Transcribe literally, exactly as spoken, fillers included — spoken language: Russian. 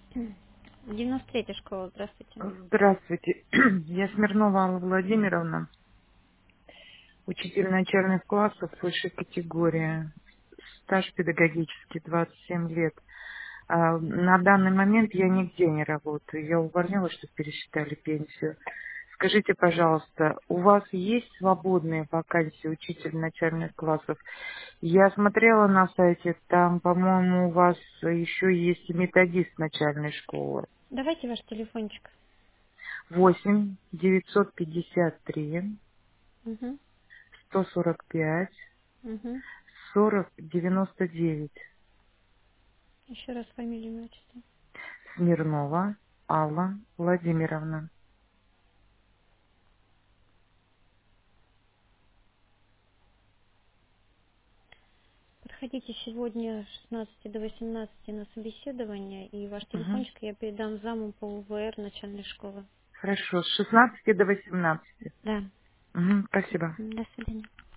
девяносто третья школа, здравствуйте. Здравствуйте. Я Смирнова Алла Владимировна, учитель начальных классов высшей категории, стаж педагогический двадцать семь лет. А, На данный момент я нигде не работаю. Я увольнялась, чтобы пересчитали пенсию. Скажите, пожалуйста, у вас есть свободные вакансии учитель начальных классов? Я смотрела на сайте, там, по-моему, у вас еще есть и методист начальной школы. Давайте ваш телефончик. Восемь девятьсот пятьдесят три Угу, сто сорок пять угу. сорок девяносто девять. Еще раз фамилию, имя, отчество. Смирнова Алла Владимировна. Проходите сегодня с шестнадцати до восемнадцати на собеседование, и ваш Мгм. телефончик я передам заму по У В Р начальной школы. Хорошо, с шестнадцати до восемнадцати. Да. Мгм, спасибо. До свидания.